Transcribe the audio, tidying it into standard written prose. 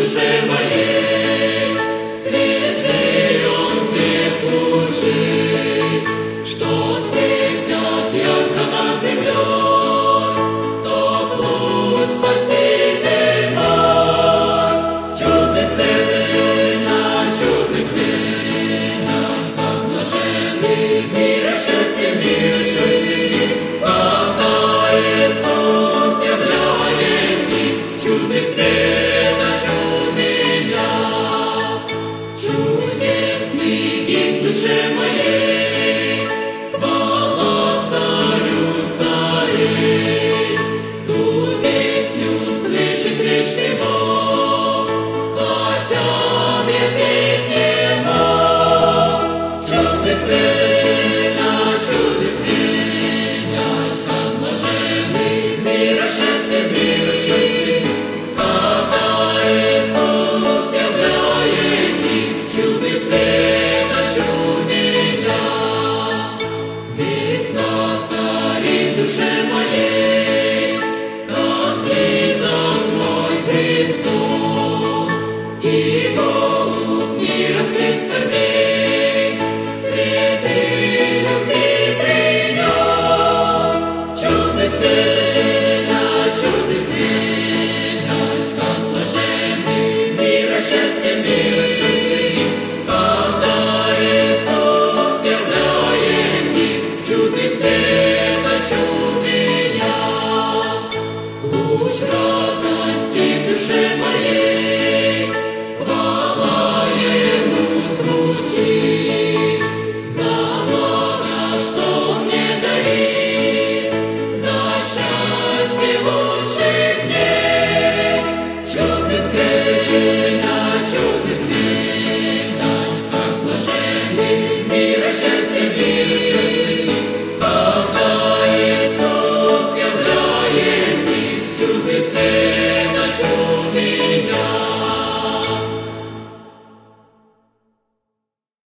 душе моей, святый Он всех лучей, что светят ярко над землей, тот луч Спаситель мой, чудный свет чудный свет, как блаженный мира счастье, когда Иисус являет мир, чудный свет ожил меня, чудесный гимн душе моей, хвала Царю царей, ту песню слышит вечный Бог, хотя мне петь не мог. Чудный свет, чудный свет, как блаженный мира счастье, когда Иисус являет мир, чудный свет ожил меня. Весна царит в душе моей, как близок мой Христос, и голубь мира хлеб скорбей, цветы любви принес. Чудный свет, как блаженный мира счастье, когда Иисус являет мир, чудный свет ожил меня. Луч радости в душе моей, хвала Ему звучит, за благо, что Он мне дарит, за счастье лучших дней. Чудный свет, как блаженный мира счастье, когда Иисус являет мир, чудный свет.